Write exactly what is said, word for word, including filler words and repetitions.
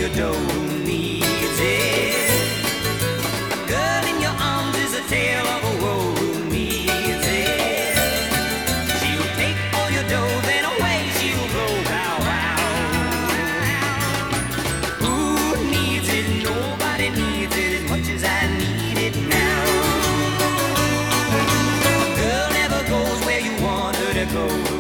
your dough. Who needs it? A girl in your arms is a tale of a woe. Who needs it? She'll take all your dough, then away she'll go. Bow wow. Who needs it? Nobody needs it as much as I need it now. A girl never goes where you want her to go.